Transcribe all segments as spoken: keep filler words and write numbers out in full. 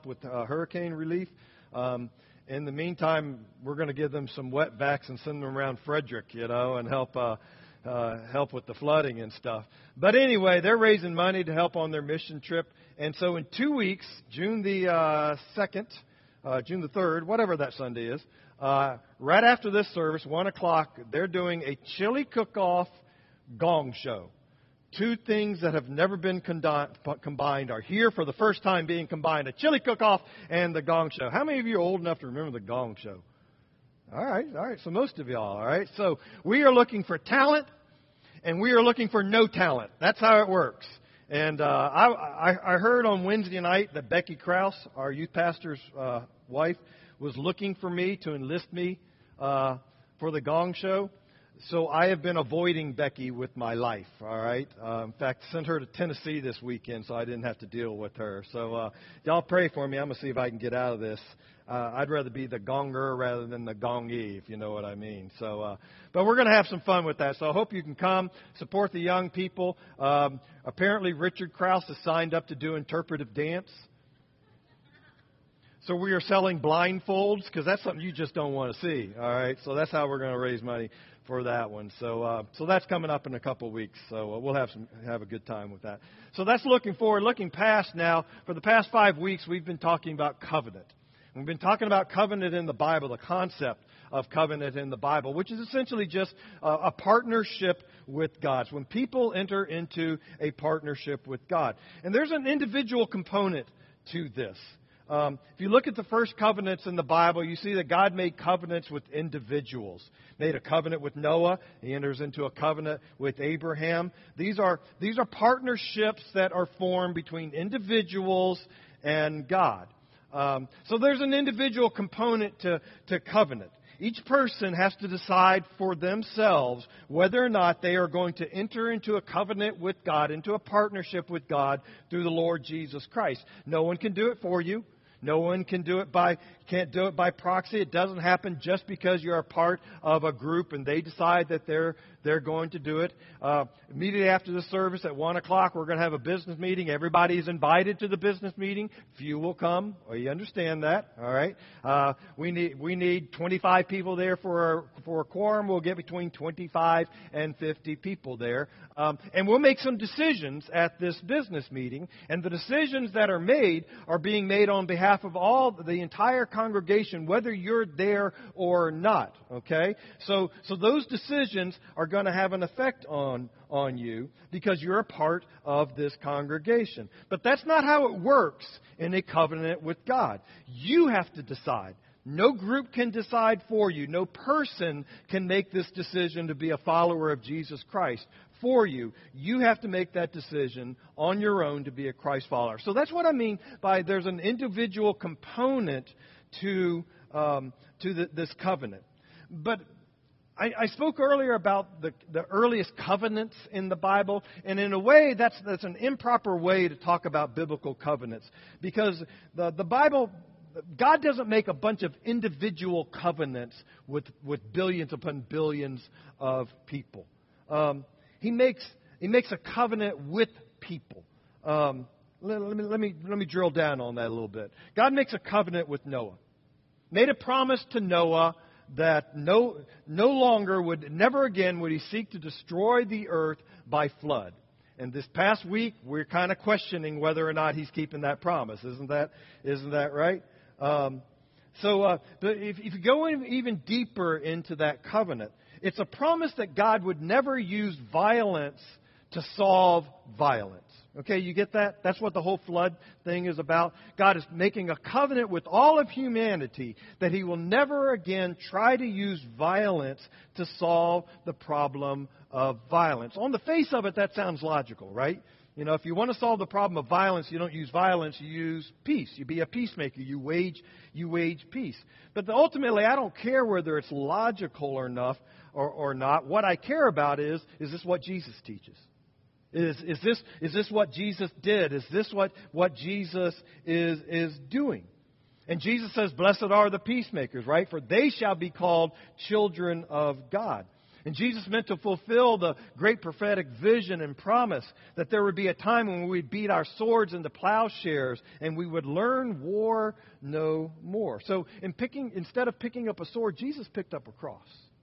with uh, hurricane relief. Um, in the meantime, we're going to give them some wetbacks and send them around Frederick, you know, and help uh, uh, help with the flooding and stuff. But anyway, they're raising money to help on their mission trip. And so in two weeks, June the uh, second, uh, June the third, whatever that Sunday is, uh, right after this service, one o'clock, they're doing a chili cook-off gong show. Two things that have never been condi- combined are here for the first time being combined. A chili cook-off and the gong show. How many of you are old enough to remember the gong show? All right, all right. So most of y'all, all right. So we are looking for talent and we are looking for no talent. That's how it works. And uh, I, I, I heard on Wednesday night that Becky Krause, our youth pastor's uh, wife, was looking for me to enlist me uh, for the gong show. So I have been avoiding Becky with my life, all right? Uh, in fact, sent her to Tennessee this weekend so I didn't have to deal with her. So uh, y'all pray for me. I'm going to see if I can get out of this. Uh, I'd rather be the gonger rather than the gongy, if you know what I mean. So, uh, but we're going to have some fun with that. So I hope you can come, support the young people. Um, apparently Richard Krause has signed up to do interpretive dance. So we are selling blindfolds because that's something you just don't want to see, all right? So that's how we're going to raise money for that one. So uh, so that's coming up in a couple of weeks. So uh, we'll have some have a good time with that. So that's looking forward. Looking past now, for the past five weeks, we've been talking about covenant. We've been talking about covenant in the Bible, the concept of covenant in the Bible, which is essentially just uh, a partnership with God. It's when people enter into a partnership with God. And there's an individual component to this. Um, if you look at the first covenants in the Bible, you see that God made covenants with individuals. Made a covenant with Noah. He enters into a covenant with Abraham. These are these are partnerships that are formed between individuals and God. Um, so there's an individual component to, to covenant. Each person has to decide for themselves whether or not they are going to enter into a covenant with God, into a partnership with God through the Lord Jesus Christ. No one can do it for you. No one can do it by, can't do it by proxy. It doesn't happen just because you're a part of a group and they decide that they're they're going to do it. Uh, immediately after the service at one o'clock, we're going to have a business meeting. Everybody's invited to the business meeting. Few will come. Well, you understand that, all right? Uh, we need we need twenty-five people there for a, for a quorum. We'll get between twenty-five and fifty people there, um, and we'll make some decisions at this business meeting. And the decisions that are made are being made on behalf of all the entire congregation, whether you're there or not. Okay, so so those decisions are going to have an effect on on you because you're a part of this congregation. But that's not how it works in a covenant with God. You have to decide. No group can decide for you. No person can make this decision to be a follower of Jesus Christ for you. You have to make that decision on your own to be a Christ follower. So that's what I mean by there's an individual component to um, to the, this covenant. But I, I spoke earlier about the, the earliest covenants in the Bible, and in a way, that's that's an improper way to talk about biblical covenants because the the Bible. God doesn't make a bunch of individual covenants with, with billions upon billions of people. Um, he makes he makes a covenant with people. Um, let, let me let me let me drill down on that a little bit. God makes a covenant with Noah. Made a promise to Noah that no no longer would never again would he seek to destroy the earth by flood. And this past week we're kind of questioning whether or not he's keeping that promise. Isn't that isn't that right? Um, so, uh, but if, if you go in even deeper into that covenant, it's a promise that God would never use violence to solve violence. Okay, you get that? That's what the whole flood thing is about. God is making a covenant with all of humanity that He will never again try to use violence to solve the problem of violence. On the face of it, that sounds logical, right? You know, if you want to solve the problem of violence, you don't use violence, you use peace. You be a peacemaker. You wage, you wage peace. But the, ultimately, I don't care whether it's logical or enough or, or not. What I care about is, is this what Jesus teaches? Is, is this, is this what Jesus did? Is this what, what Jesus is, is doing? And Jesus says, blessed are the peacemakers, right? For they shall be called children of God. And Jesus meant to fulfill the great prophetic vision and promise that there would be a time when we'd beat our swords into plowshares and we would learn war no more. So in picking, instead of picking up a sword, Jesus picked up a cross.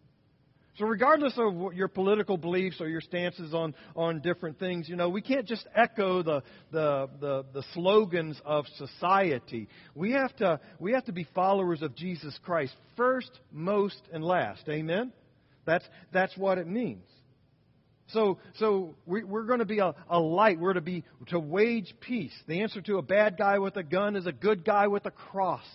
So regardless of what your political beliefs or your stances on, on different things, you know, we can't just echo the, the, the, the slogans of society. We have to, we have to be followers of Jesus Christ first, most, and last. Amen? That's, that's what it means. So, so we, we're going to be a, a light. We're to be, to wage peace. The answer to a bad guy with a gun is a good guy with a cross.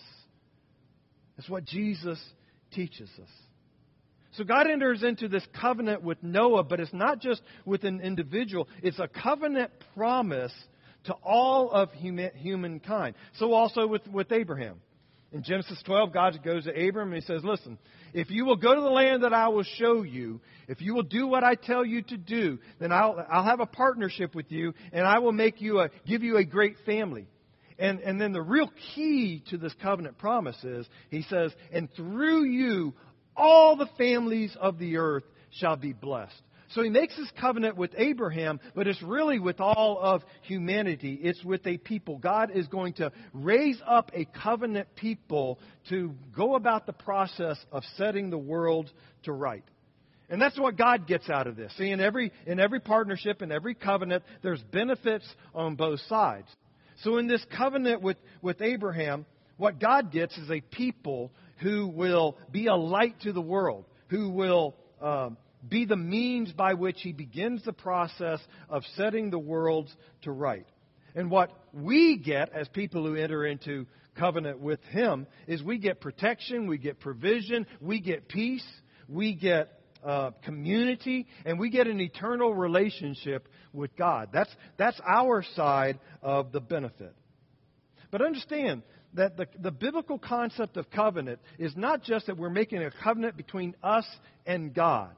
That's what Jesus teaches us. So God enters into this covenant with Noah, but it's not just with an individual. It's a covenant promise to all of huma- humankind. So also with, with Abraham. In Genesis twelve, God goes to Abram and He says, listen, if you will go to the land that I will show you, if you will do what I tell you to do, then I'll, I'll have a partnership with you and I will make you a, give you a great family. And, and then the real key to this covenant promise is, He says, and through you, all the families of the earth shall be blessed. So He makes this covenant with Abraham, but it's really with all of humanity. It's with a people. God is going to raise up a covenant people to go about the process of setting the world to right. And that's what God gets out of this. See, in every, in every partnership, in every covenant, there's benefits on both sides. So in this covenant with, with Abraham, what God gets is a people who will be a light to the world, who will uh, be the means by which He begins the process of setting the world to right. And what we get as people who enter into covenant with Him is we get protection, we get provision, we get peace, we get uh, community, and we get an eternal relationship with God. That's, that's our side of the benefit. But understand that the, the biblical concept of covenant is not just that we're making a covenant between us and God.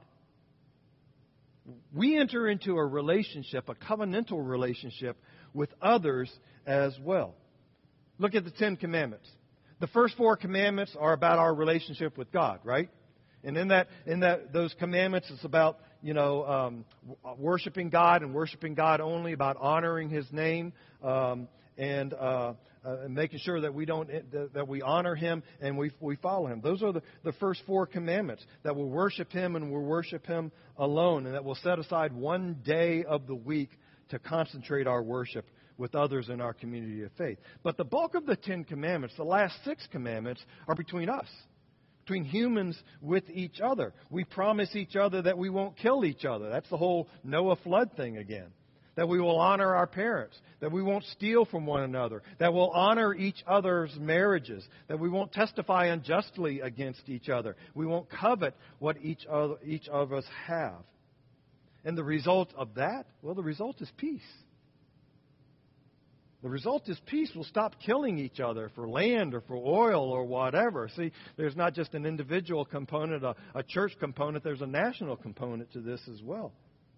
We enter into a relationship, a covenantal relationship with others as well. Look at the Ten Commandments. The first four commandments are about our relationship with God, right? And in that, in that, those commandments, it's about, you know, um, worshiping God and worshiping God only, about honoring His name, um, and uh, uh, making sure that we don't that we honor Him and we we follow Him. Those are the, the first four commandments, that we'll worship Him and we'll worship Him alone, and that we'll set aside one day of the week to concentrate our worship with others in our community of faith. But the bulk of the Ten Commandments, the last six commandments, are between us, between humans with each other. We promise each other that we won't kill each other. That's the whole Noah flood thing again. That we will honor our parents, that we won't steal from one another, that we'll honor each other's marriages, that we won't testify unjustly against each other. We won't covet what each other, each of us have. And the result of that, well, the result is peace. The result is peace. We'll stop killing each other for land or for oil or whatever. See, there's not just an individual component, a, a church component. There's a national component to this as well.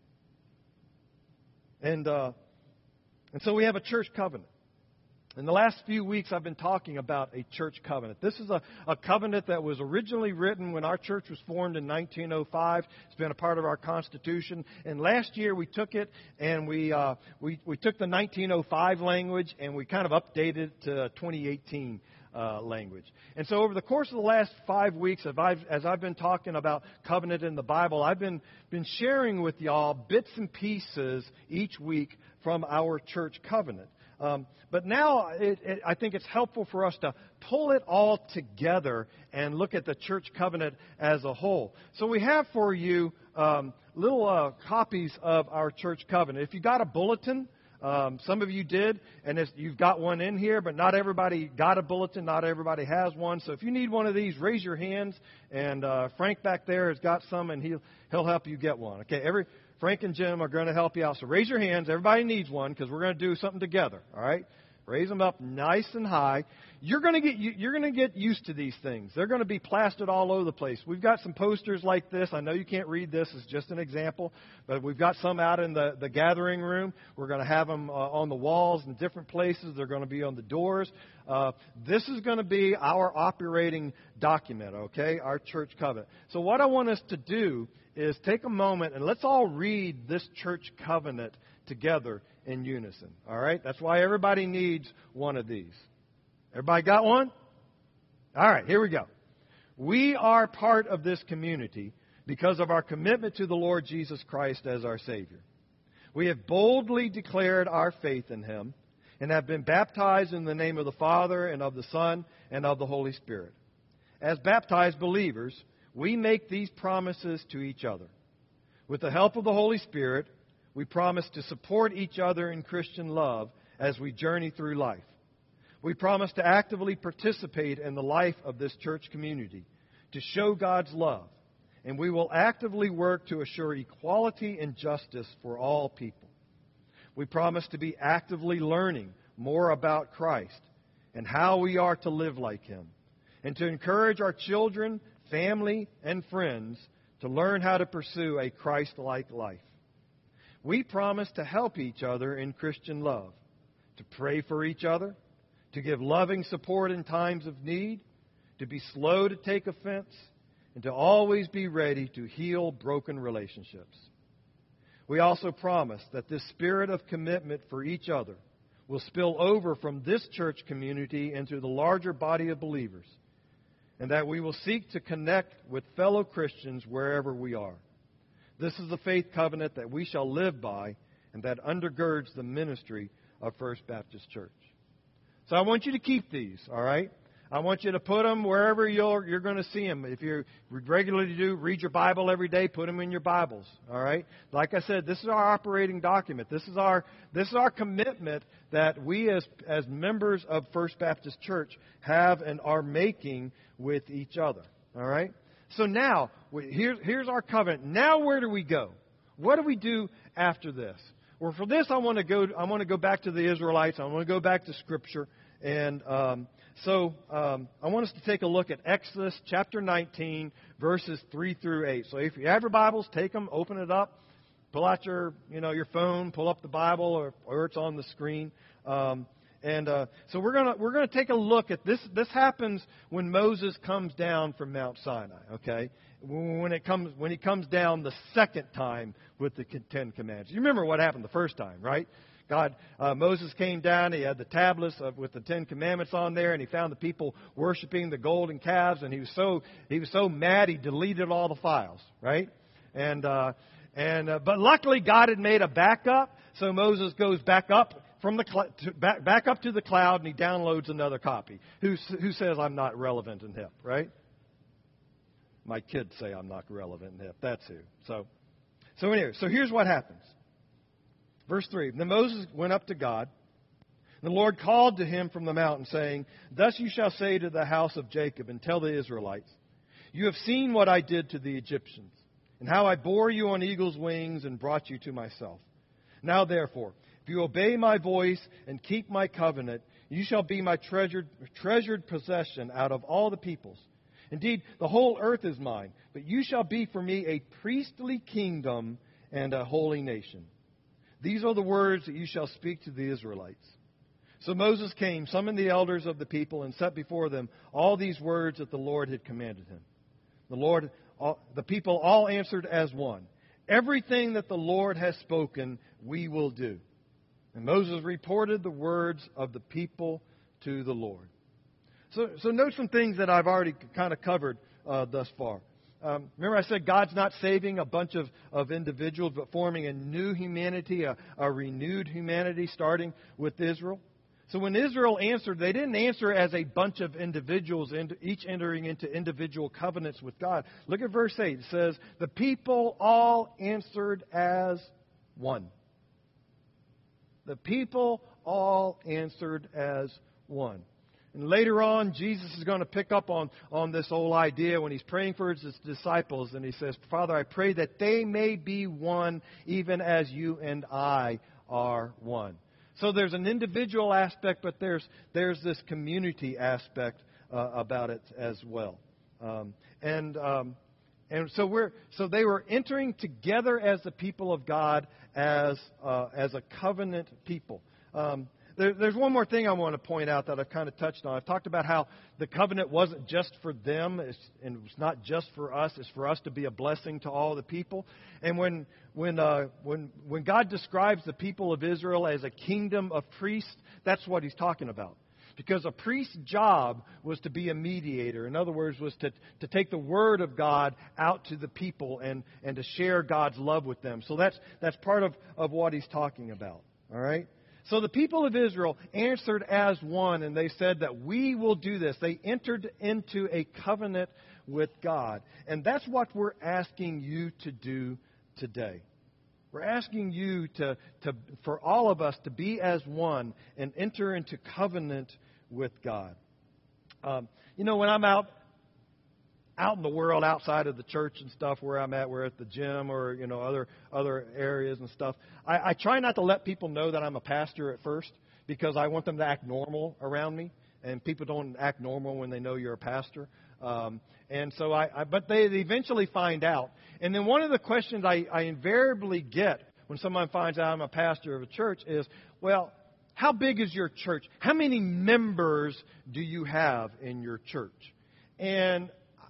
And uh, and so we have a church covenant. In the last few weeks, I've been talking about a church covenant. This is a, a covenant that was originally written when our church was formed in nineteen oh five. It's been a part of our Constitution. And last year, we took it and we uh, we, we took the nineteen oh five language and we kind of updated it to twenty eighteen uh, language. And so over the course of the last five weeks, as I've, as I've been talking about covenant in the Bible, I've been, been sharing with y'all bits and pieces each week from our church covenant. Um, but now it, it, I think it's helpful for us to pull it all together and look at the church covenant as a whole. So we have for you um, little uh, copies of our church covenant. If you got a bulletin, um, some of you did, and it's, you've got one in here, but not everybody got a bulletin. Not everybody has one. So if you need one of these, raise your hands, and uh, Frank back there has got some, and he'll he'll help you get one. Okay, every. Frank and Jim are going to help you out. So raise your hands. Everybody needs one because we're going to do something together. All right? Raise them up nice and high. You're going to get you're going to get used to these things. They're going to be plastered all over the place. We've got some posters like this. I know you can't read this. It's just an example. But we've got some out in the, the gathering room. We're going to have them uh, on the walls in different places. They're going to be on the doors. Uh, this is going to be our operating document, okay? Our church covenant. So what I want us to do is take a moment and let's all read this church covenant together in unison. All right? That's why everybody needs one of these. Everybody got one? All right, here we go. We are part of this community because of our commitment to the Lord Jesus Christ as our Savior. We have boldly declared our faith in Him and have been baptized in the name of the Father and of the Son and of the Holy Spirit. As baptized believers, we make these promises to each other. With the help of the Holy Spirit, we promise to support each other in Christian love as we journey through life. We promise to actively participate in the life of this church community, to show God's love, and we will actively work to assure equality and justice for all people. We promise to be actively learning more about Christ and how we are to live like Him, and to encourage our children, family, and friends to learn how to pursue a Christ-like life. We promise to help each other in Christian love, to pray for each other, to give loving support in times of need, to be slow to take offense, and to always be ready to heal broken relationships. We also promise that this spirit of commitment for each other will spill over from this church community into the larger body of believers, and that we will seek to connect with fellow Christians wherever we are. This is the faith covenant that we shall live by and that undergirds the ministry of First Baptist Church. So I want you to keep these, all right? I want you to put them wherever you're, you're going to see them. If you regularly do, read your Bible every day, put them in your Bibles, all right? Like I said, this is our operating document. This is our this is our commitment that we as, as members of First Baptist Church have and are making with each other, all right? So now, here, here's our covenant. Now where do we go? What do we do after this? Well, for this, I want to go. I want to go back to the Israelites. I want to go back to Scripture, and um, so um, I want us to take a look at Exodus chapter nineteen, verses three through eight. So if you have your Bibles, take them, open it up, pull out your, you know, your phone, pull up the Bible, or, or it's on the screen. Um, and uh, so we're gonna we're gonna take a look at this. This happens when Moses comes down from Mount Sinai. Okay. When it comes, when he comes down the second time with the Ten Commandments. You remember what happened the first time, right? God, uh, Moses came down. He had the tablets of, with the Ten Commandments on there, and he found the people worshiping the golden calves. And he was so he was so mad he deleted all the files, right? And uh, and uh, but luckily God had made a backup, so Moses goes back up from the cl- to, back back up to the cloud, and he downloads another copy. Who who says I'm not relevant and hip, right? My kids say I'm not relevant and hip. That's who. So, so anyway, so here's what happens. Verse three. Then Moses went up to God. And the Lord called to him from the mountain, saying, Thus you shall say to the house of Jacob and tell the Israelites, You have seen what I did to the Egyptians, and how I bore you on eagle's wings and brought you to myself. Now therefore, if you obey my voice and keep my covenant, you shall be my treasured, treasured possession out of all the peoples. Indeed, the whole earth is mine, but you shall be for me a priestly kingdom and a holy nation. These are the words that you shall speak to the Israelites. So Moses came, summoned the elders of the people, and set before them all these words that the Lord had commanded him. The Lord, all, the people all answered as one, Everything that the Lord has spoken, we will do. And Moses reported the words of the people to the Lord. So, so note some things that I've already kind of covered uh, thus far. Um, remember I said God's not saving a bunch of, of individuals, but forming a new humanity, a, a renewed humanity, starting with Israel. So when Israel answered, they didn't answer as a bunch of individuals, each entering into individual covenants with God. Look at verse eight. It says, the people all answered as one. The people all answered as one. And later on, Jesus is going to pick up on, on this whole idea when he's praying for his disciples. And he says, Father, I pray that they may be one, even as you and I are one. So there's an individual aspect, but there's there's this community aspect uh, about it as well. Um, and um, and so we're so they were entering together as the people of God, as uh, as a covenant people. Um, There, there's one more thing I want to point out that I've kind of touched on. I've talked about how the covenant wasn't just for them, it's, and it's not just for us. It's for us to be a blessing to all the people. And when when uh, when when God describes the people of Israel as a kingdom of priests, that's what He's talking about. Because a priest's job was to be a mediator. In other words, was to, to take the Word of God out to the people and, and to share God's love with them. So that's that's part of, of what He's talking about. All right? So the people of Israel answered as one, and they said that we will do this. They entered into a covenant with God. And that's what we're asking you to do today. We're asking you to, to for all of us to be as one and enter into covenant with God. Um, you know, when I'm out out in the world, outside of the church and stuff, where I'm at, we're at the gym or, you know, other other areas and stuff, I, I try not to let people know that I'm a pastor at first, because I want them to act normal around me. And people don't act normal when they know you're a pastor. Um, and so I, I, but they eventually find out. And then one of the questions I, I invariably get when someone finds out I'm a pastor of a church is, well, how big is your church? How many members do you have in your church? And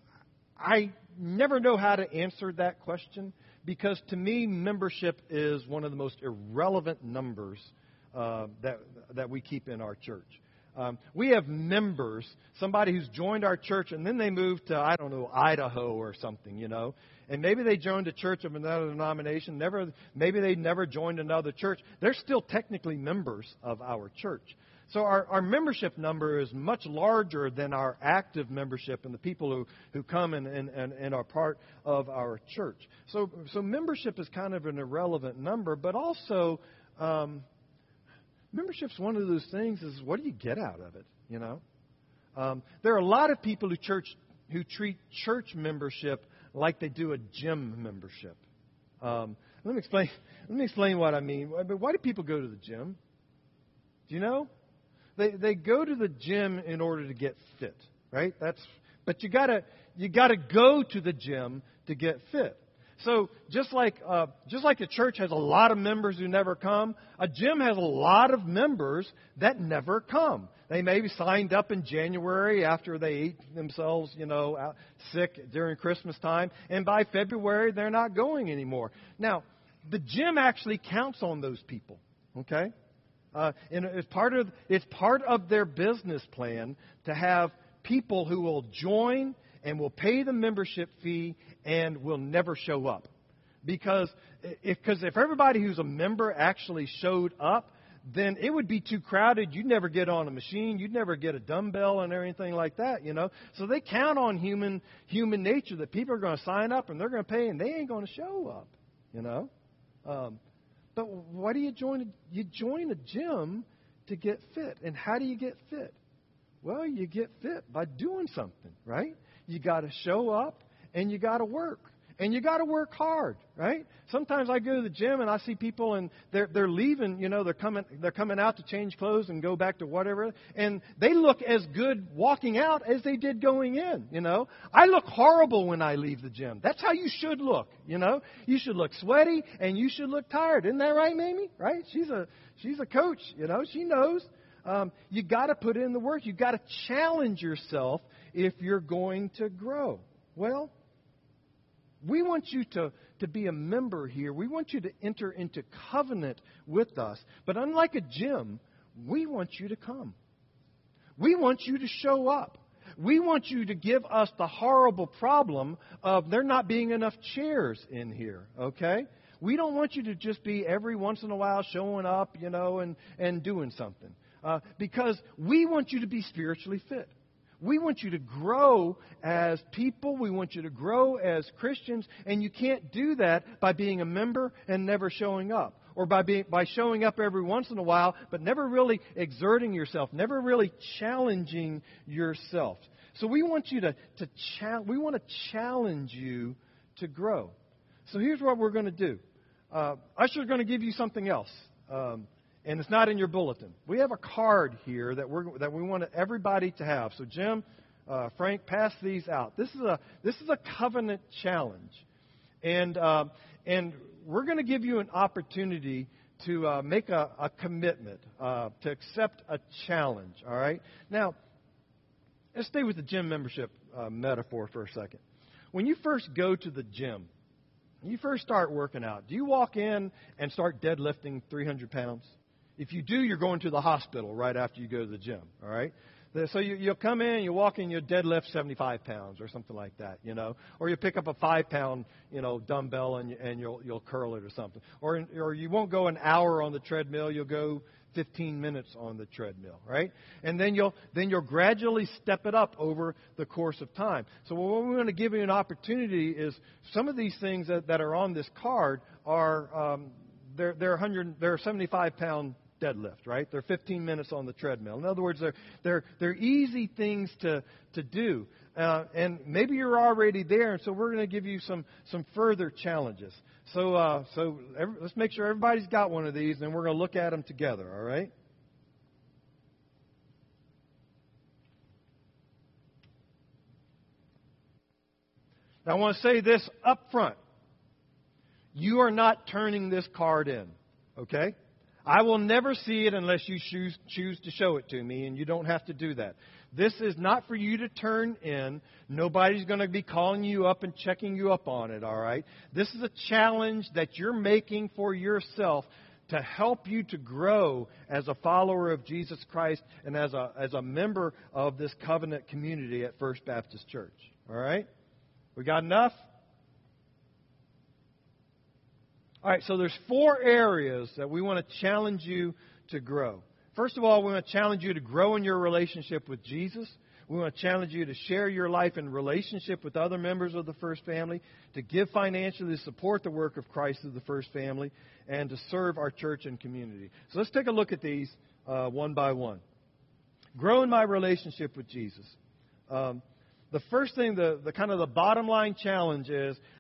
I never know how to answer that question, because to me, membership is one of the most irrelevant numbers uh, that that we keep in our church. Um, we have members, somebody who's joined our church, and then they moved to, I don't know, Idaho or something, you know. And maybe they joined a church of another denomination. Never, maybe they never joined another church. They're still technically members of our church. So our, our membership number is much larger than our active membership and the people who, who come and, and, and, and are part of our church. So, so membership is kind of an irrelevant number, but also um, membership's one of those things is, what do you get out of it, you know? Um, there are a lot of people who church who treat church membership like they do a gym membership. Um, let me explain. Let me explain what I mean. Why do people go to the gym? Do you know? They they go to the gym in order to get fit, right? That's but you gotta you gotta go to the gym to get fit. So just like uh, just like a church has a lot of members who never come, a gym has a lot of members that never come. They may be signed up in January after they eat themselves, you know, out sick during Christmas time, and by February they're not going anymore. Now, the gym actually counts on those people, okay? Uh, and it's part of it's part of their business plan to have people who will join and will pay the membership fee and will never show up. Because if, cause if everybody who's a member actually showed up, then it would be too crowded. You'd never get on a machine. You'd never get a dumbbell and everything like that, you know. So they count on human human nature that people are going to sign up and they're going to pay and they ain't going to show up, you know. Um, but why do you join? A, you join a gym to get fit. And how do you get fit? Well, you get fit by doing something, right? You got to show up and you got to work. And you got to work hard, right? Sometimes I go to the gym and I see people and they're they're leaving, you know, they're coming they're coming out to change clothes and go back to whatever, and they look as good walking out as they did going in, you know. I look horrible when I leave the gym. That's how you should look, you know. You should look sweaty and you should look tired. Isn't that right, Mamie? Right? She's a she's a coach, you know. She knows. Um, you got to put in the work. You got to challenge yourself if you're going to grow. Well, we want you to, to be a member here. We want you to enter into covenant with us. But unlike a gym, we want you to come. We want you to show up. We want you to give us the horrible problem of there not being enough chairs in here, okay? We don't want you to just be every once in a while showing up, you know, and, and doing something. Uh, because we want you to be spiritually fit. We want you to grow as people. We want you to grow as Christians. And you can't do that by being a member and never showing up. Or by being by showing up every once in a while, but never really exerting yourself, never really challenging yourself. So we want you to, to cha- we want to challenge you to grow. So here's what we're going to do. Uh, Usher's going to give you something else. Um, And it's not in your bulletin. We have a card here that we're that we want everybody to have. So Jim, uh, Frank, pass these out. This is a this is a covenant challenge, and uh, and we're going to give you an opportunity to uh, make a, a commitment, uh, to accept a challenge, all right? Now, let's stay with the gym membership uh, metaphor for a second. When you first go to the gym, you first start working out, do you walk in and start deadlifting three hundred pounds? If you do, you're going to the hospital right after you go to the gym, all right? So you, you'll come in, you walk in, you deadlift seventy-five pounds or something like that, you know. Or you pick up a five-pound, you know, dumbbell and, and you'll you'll curl it or something. Or or you won't go an hour on the treadmill, you'll go fifteen minutes on the treadmill, right? And then you'll then you'll gradually step it up over the course of time. So what we want to give you an opportunity is some of these things that, that are on this card are um, they're they're one hundred they're seventy-five pound deadlift, right? They're fifteen minutes on the treadmill. In other words, they're they're they're easy things to to do, uh, and maybe you're already there. And so we're going to give you some some further challenges. So uh, so every, let's make sure everybody's got one of these, and we're going to look at them together. All right. Now I want to say this up front: you are not turning this card in, okay? I will never see it unless you choose, choose to show it to me, and you don't have to do that. This is not for you to turn in. Nobody's going to be calling you up and checking you up on it, all right? This is a challenge that you're making for yourself to help you to grow as a follower of Jesus Christ and as a, as a member of this covenant community at First Baptist Church, all right? We got enough? All right, so there's four areas that we want to challenge you to grow. First of all, we want to challenge you to grow in your relationship with Jesus. We want to challenge you to share your life in relationship with other members of the First Family, to give financially to support the work of Christ through the First Family, and to serve our church and community. So let's take a look at these uh, one by one. Grow in my relationship with Jesus. Um, the first thing, the, the kind of the bottom line challenge is,